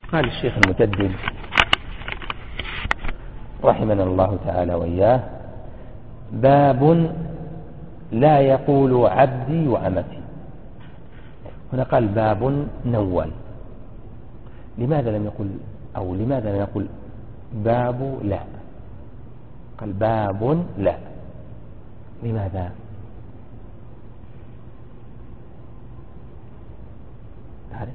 قال الشيخ المجدد رحمنا الله تعالى وإياه: باب لا يقول عبدي وأمتي. هنا قال باب نول. لماذا لم يقل أو لماذا لم يقل باب لا؟ قال باب لا، لماذا؟ تعرف؟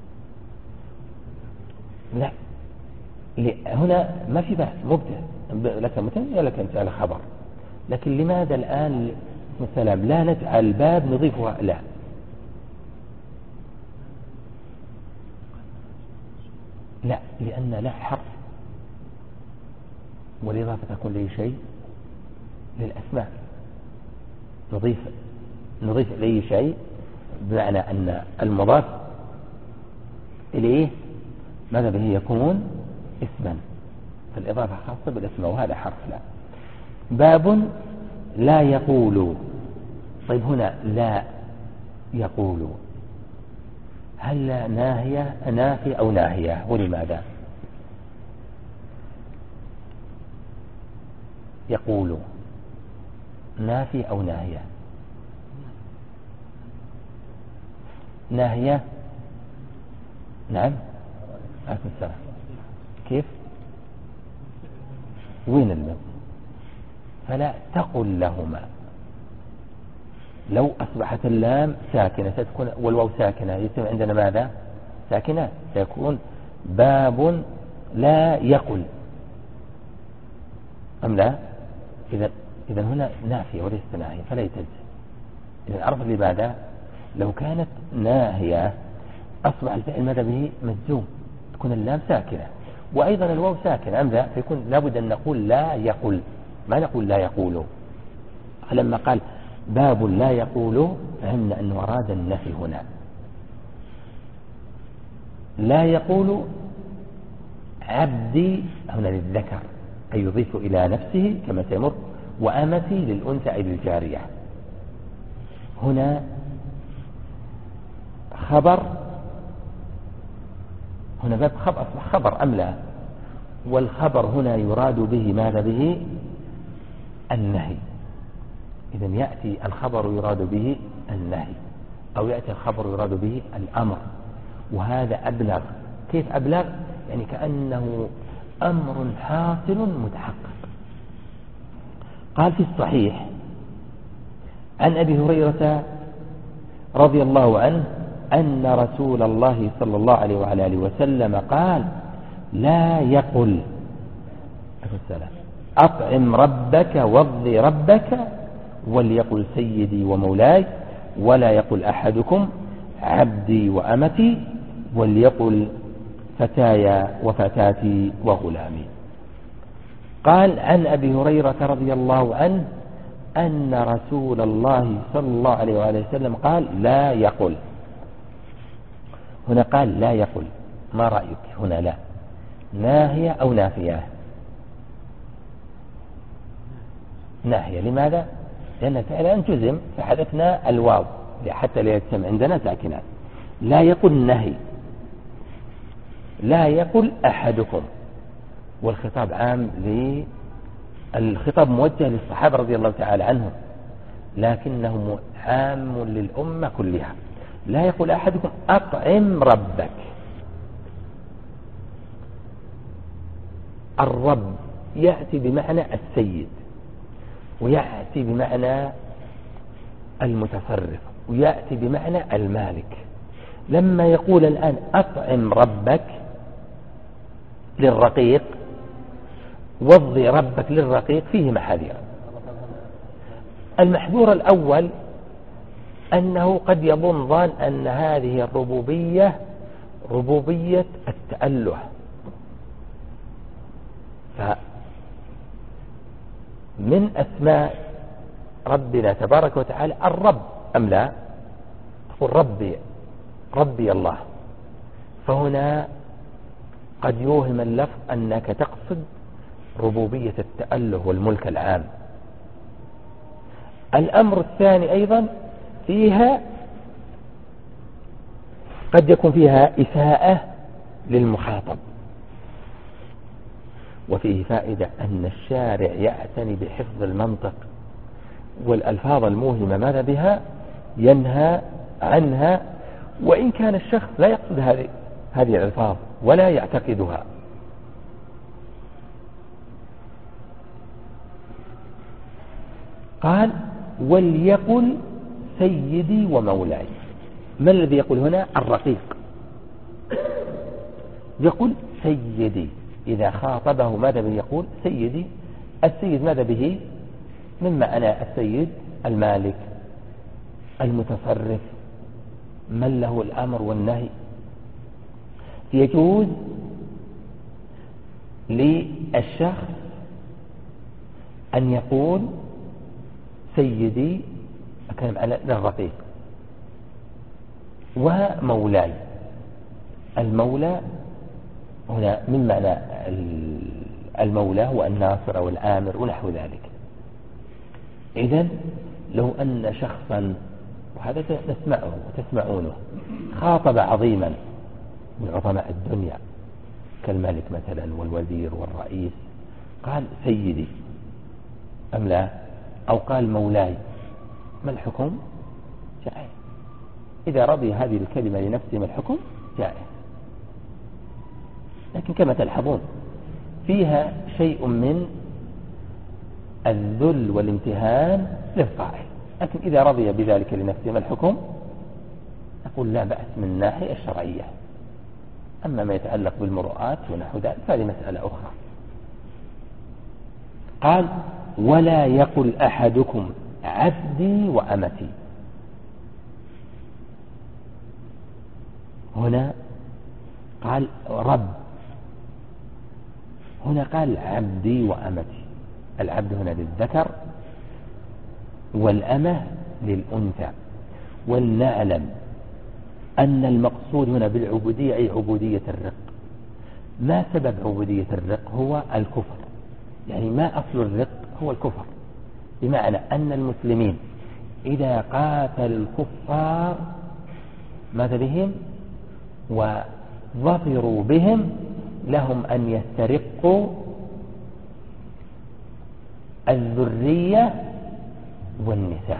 لا، هنا ما في بحث مبتدأ لك متن ولا كنت على خبر، لكن لماذا الآن مثلا لا نجعل باب نضيفها لا؟ لا، لأن لا حرف، والإضافة تكون لأي شيء للأسماء، نضيف لأي شيء بمعنى أن المضاف إليه ماذا به يكون اسما، فالإضافة خاصة بالاسم وهذا حرف لا. باب لا يقول. طيب هنا لا يقول، هل ناهية نافية أو ناهية؟ ولماذا؟ يقول نافية أو ناهية؟ ناهية. نعم، عليكم السلام. كيف؟ وين اللام؟ فلا تقل لهما. لو أصبحت اللام ساكنة ستكون والواو ساكنة، يتم عندنا ماذا؟ ساكنة، سيكون باب لا يقل أم لا؟ إذا هنا نافية وليست ناهية فلا يتجزئ. إذا عرف لماذا؟ لو كانت ناهية أصبح الفعل ماذا به؟ مجزوم، تكون اللام ساكنة وأيضا الواو ساكنة أم لا؟ فيكون لابد أن نقول لا يقل، ما نقول لا يقول. فلما قال باب لا يقول فهمنا أنه أراد النفي هنا. لا يقول عبدي هنا للذكر أي يضيف إلى نفسه كما سيمر، وأمتي للأنثى أي للجارية. هنا خبر، هنا باب خبر أصبح خبر أم لا؟ والخبر هنا يراد به ماذا به؟ النهي. إذا يأتي الخبر يراد به النهي أو يأتي الخبر يراد به الأمر، وهذا أبلغ. كيف أبلغ؟ يعني كأنه أمر حاصل متحقق. قال في الصحيح عن أبي هريرة رضي الله عنه أن رسول الله صلى الله عليه وعلى آله وسلم قال لا يقل أطعم ربك وارض ربك وليقل سيدي ومولاي، ولا يقل أحدكم عبدي وأمتي، وليقل فتاي وفتاتي وغلامي. قال عن أبي هريرة رضي الله عنه أن رسول الله صلى الله عليه وآله وسلم قال لا يقل. هنا قال لا يقل، ما رأيك هنا؟ لا ناهية أو نافية؟ ناهية. لماذا؟ لأن فعلا جزم فحذفنا الواو حتى لا يتم عندنا ساكنات. لا يقل نهي، لا يقل أحدكم، والخطاب عام الخطاب موجه للصحابة رضي الله تعالى عنهم، لكنه عام للأمة كلها. لا يقول أحدكم أطعم ربك. الرب يأتي بمعنى السيد، ويأتي بمعنى المتصرف، ويأتي بمعنى المالك. لما يقول الآن أطعم ربك للرقيق وضي ربك للرقيق فيه محاذير. المحذور الأول أنه قد يظن ظان أن هذه الربوبية ربوبية التأله، فمن أسماء ربنا تبارك وتعالى الرب أم لا؟ تقول ربي الله، فهنا قد يوهم اللفظ أنك تقصد ربوبية التأله والملك العام. الأمر الثاني أيضا فيها قد يكون فيها إساءة للمخاطب. وفيه فائدة أن الشارع يعتني بحفظ المنطق والألفاظ الموهمة ماذا بها ينهى عنها، وإن كان الشخص لا يقصد هذه الألفاظ ولا يعتقدها. قال وليقل سيدي ومولاي. ما الذي يقول هنا؟ الرقيق يقول سيدي، إذا خاطبه ماذا به يقول سيدي. السيد ماذا به؟ من معنى السيد المالك المتصرف من له الأمر والنهي. يجوز للشخص أن يقول سيدي أكلم على الرقيق ومولاي. المولى هنا من معنى المولى هو الناصر أو الآمر ونحو ذلك. إذن لو أن شخصا، وهذا نسمعه وتسمعونه، خاطب عظيما من عظماء الدنيا كالملك مثلا والوزير والرئيس، قال سيدي أم لا، أو قال مولاي، ما الحكم؟ جائز. إذا رضي هذه الكلمة لنفسه ما الحكم؟ جائز. لكن كما تلحظون فيها شيء من الذل والامتهان للقائل، لكن إذا رضي بذلك لنفسه ما الحكم؟ نقول لا بأس من الناحية الشرعية. أما ما يتعلق بالمرؤات ونحو ذلك فهذه مسألة أخرى. قال ولا يقل أحدكم عبدي وأمتي. هنا قال رب، هنا قال عبدي وأمتي. العبد هنا للذكر والأمة للأنثى. ولنعلم أن المقصود هنا بالعبودية أي عبودية الرق. ما سبب عبودية الرق؟ هو الكفر، يعني ما أصل الرق؟ هو الكفر. بمعنى أن المسلمين إذا قاتل الكفار ماذا بهم وظفروا بهم لهم أن يسترقوا الذرية والنساء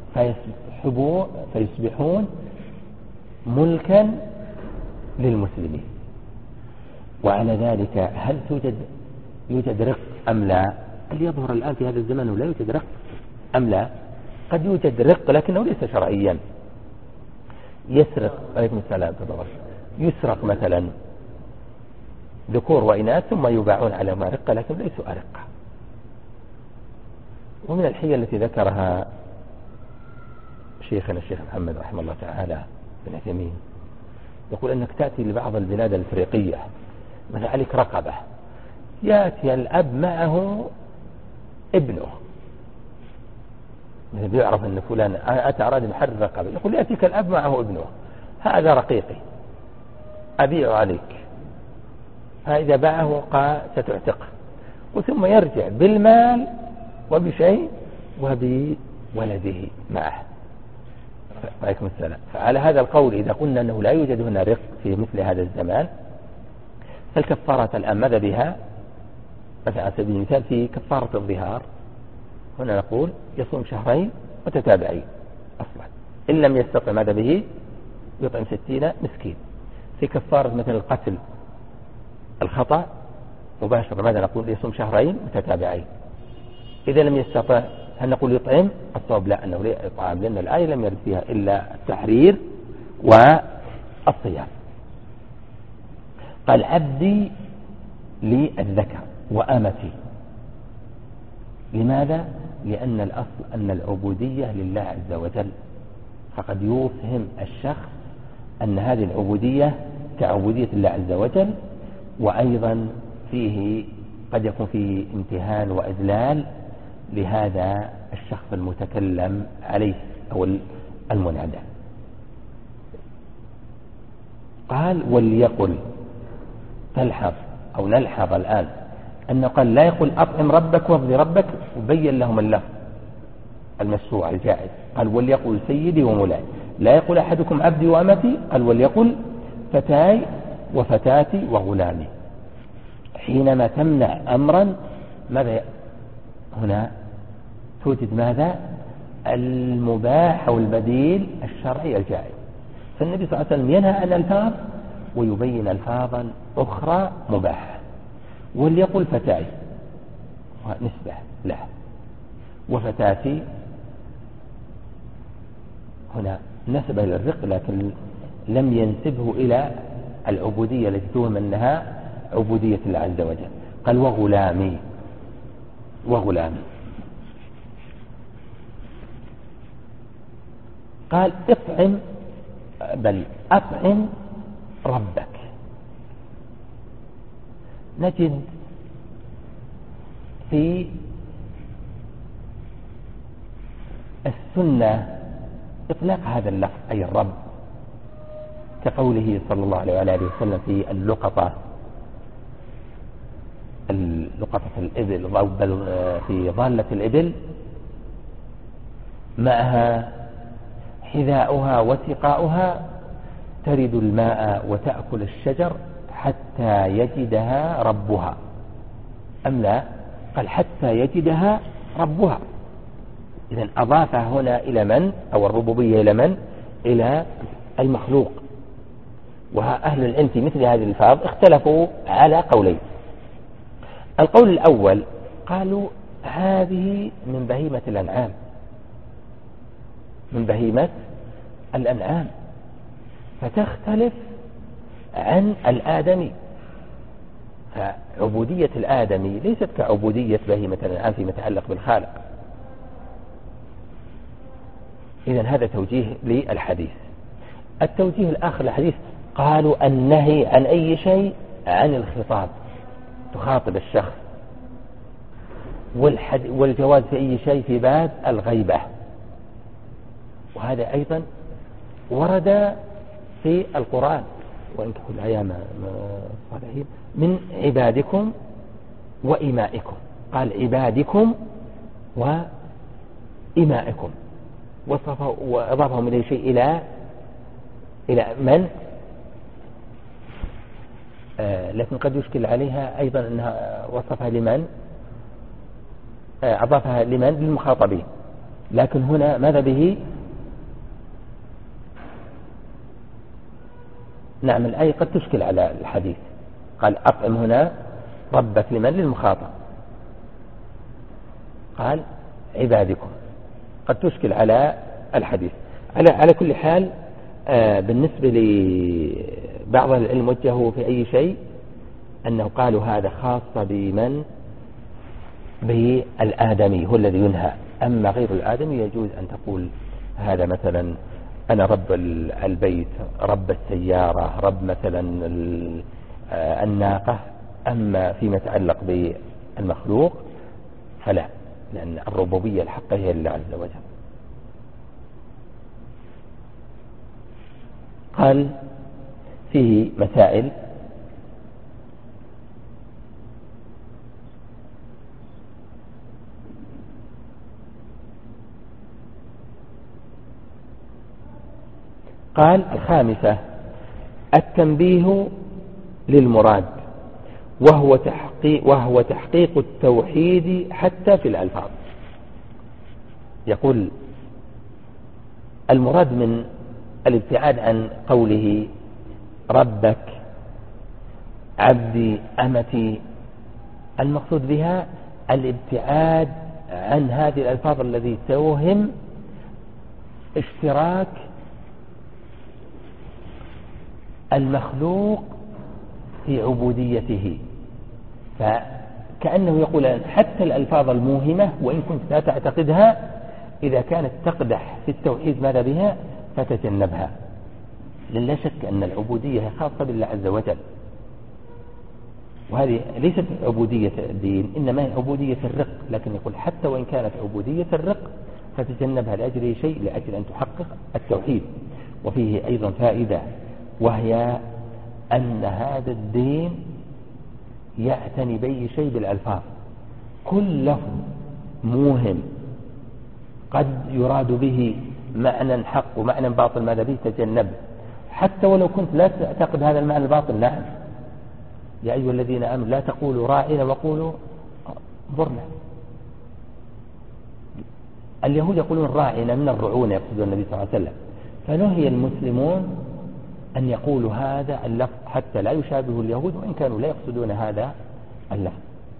فيصبحون ملكا للمسلمين. وعلى ذلك هل يوجد رق أم لا؟ هل يظهر الآن في هذا الزمن ولا يوجد رق أم لا؟ قد يوجد رق لكنه ليس شرعيا. يسرق، عليكم السلام، يسرق مثلا ذكور وإناث ثم يباعون على ما رقة لكن ليسوا أرقة. ومن الحيل التي ذكرها شيخنا الشيخ محمد رحمه الله تعالى بن عثيمين، يقول أنك تأتي لبعض البلاد الأفريقية مثلا عليك رقبة، يأتي الأب معه ابنه، مثلا بيعرف أن فلان أتى أراد محرر رقبة، يقول يأتيك الأب معه ابنه، هذا رقيقي أبيع عليك، فإذا باعه ستعتقه، وثم يرجع بالمال وبشيء وبولده معه. عليكم السلام. فعلى هذا القول إذا قلنا أنه لا يوجد هنا رق في مثل هذا الزمان، فالكفارة الآن ماذا بها؟ مثلا على سبيل المثال في كفارة الظهار هنا نقول يصوم شهرين متتابعين أصلا، إن لم يستطع ماذا به يطعم 60 مسكين. في كفارة مثل القتل الخطأ مباشرة ماذا نقول؟ يصوم شهرين متتابعين. إذا لم يستطع هل نقول يطعم؟ الصواب لا، أنه لا يطعم، لأن الآية لم يرد فيها إلا التحرير والصيام. قال عبدي للذكر وأمتي. لماذا؟ لأن الأصل أن العبودية لله عز وجل، فقد يوهم الشخص أن هذه العبودية كعبودية الله عز وجل، وأيضا فيه قد يكون فيه امتهان وإذلال لهذا الشخص المتكلم عليه أو المنادى. قال وليقل، تلحظ أو نلحظ الآن أنه قال لا يقول أطعم ربك وافضي ربك، وبين لهم اللفظ المشروع الجائز. قال وليقل سيدي ومولاي. لا يقول أحدكم عبدي وأمتي، قال وليقل فتاي وفتاتي وغلامي. حينما تمنع أمرا ماذا هنا توجد ماذا المباح أو البديل الشرعي الجائز. فالنبي صلى الله عليه وسلم ينهى عن ألفاظ ويبين ألفاظا أخرى مباحة. وليقل فتاي نسبة له، وفتاتي هنا نسبة للرق لكن لم ينسبه إلى العبودية التي توهم أنها عبودية الله عز وجل. قال وغلامي، وغلامي. قال اطعم بل أطعم ربك. نجد في السنة إطلاق هذا اللفظ أي الرب، كقوله صلى الله عليه وآله وسلم في اللقطة الإبل أو في ضالة الإبل معها حذاؤها وسقاؤها ترد الماء وتأكل الشجر حتى يجدها ربها، أم لا؟ قال حتى يجدها ربها. إذن أضاف هنا إلى من؟ أو الربوبية إلى من؟ إلى المخلوق. وأهل العلم في مثل هذه الألفاظ اختلفوا على قولين. القول الأول قالوا هذه من بهيمة الأنعام، من بهيمة الأنعام، فتختلف عن الآدمي. فعبودية الآدمي ليست كعبودية بهيمة الأنعام فيما يتعلق بالخالق. إذن هذا توجيه للحديث. التوجيه الآخر للحديث قالوا النهي عن أي شيء عن الخطاب، تخاطب الشخص، والجواز في أي شيء في باب الغيبة. وهذا أيضا ورد في القرآن وإن كل أيام صالحين من عبادكم وإمائكم. قال عبادكم وإمائكم وأضافهم إلى شيء إلى من، لكن قد يشكل عليها أيضا أنها وصفها لمن، أضافها لمن للمخاطبين. لكن هنا ماذا به؟ نعم الآية قد تشكل على الحديث. قال أطعم هنا ربك لمن؟ للمخاطب. قال عبادكم قد تشكل على الحديث. على كل حال بالنسبة لبعض العلم وجهوا في أي شيء أنه قالوا هذا خاصة بمن؟ بالآدمي هو الذي ينهى. أما غير الآدمي يجوز أن تقول هذا مثلا أنا رب البيت، رب السيارة، رب مثلا الناقة. أما فيما يتعلق بالمخلوق فلا، لأن الربوبية الحقة هي لله عز وجل. قال فيه مسائل. قال الخامسة التنبيه للمراد وهو تحقيق التوحيد حتى في الألفاظ. يقول المراد من الابتعاد عن قوله ربك عبدي أمتي، المقصود بها الابتعاد عن هذه الألفاظ التي توهم اشتراك المخلوق في عبوديته. فكأنه يقول حتى الألفاظ الموهمة وإن كنت لا تعتقدها إذا كانت تقدح في التوحيد ماذا بها فتجنبها. لا شك أن العبودية خاصة بالله عز وجل، وهذه ليست عبودية الدين إنما هي عبودية الرق. لكن يقول حتى وإن كانت عبودية الرق فتجنبها لأجل شيء، لأجل أن تحقق التوحيد. وفيه أيضا فائدة وهي أن هذا الدين يعتني بأي شيء بالألفاظ. كل لفظ موهم قد يراد به معنى حق ومعنى باطل ماذا به تجنبه. حتى ولو كنت لا تعتقد هذا المعنى الباطل. نعم، يا أيها الذين آمنوا لا تقولوا راعنا وقولوا انظرنا. اليهود يقولون راعنا من الرعونة، يقصدون النبي صلى الله عليه وسلم، فنهي المسلمون أن يقولوا هذا اللفظ حتى لا يشابه اليهود وإن كانوا لا يقصدون هذا اللفظ.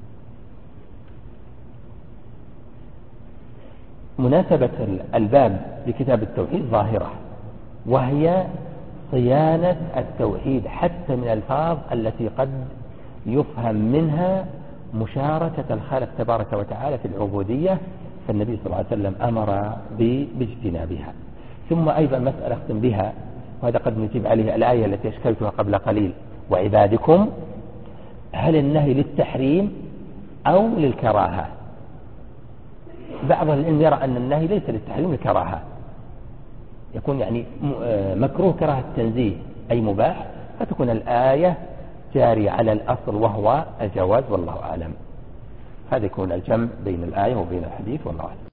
مناسبة الباب لكتاب التوحيد ظاهرة، وهي صيانة التوحيد حتى من الألفاظ التي قد يفهم منها مشاركة الخالق تبارك وتعالى في العبودية، فالنبي صلى الله عليه وسلم أمر باجتنابها. ثم أيضا مسألة أختم بها، وهذا قد نجيب عليه الآية التي أشكلتها قبل قليل: وعبادكم، هل النهي للتحريم أو للكراهة؟ بعض العلم يرى أن النهي ليس للتحريم، للكراهة، يكون يعني مكروه كراهة تنزيه أي مباح، فتكون الآية جارية على الأصل وهو الجواز، والله أعلم. هذا يكون الجمع بين الآية وبين الحديث، والله أعلم.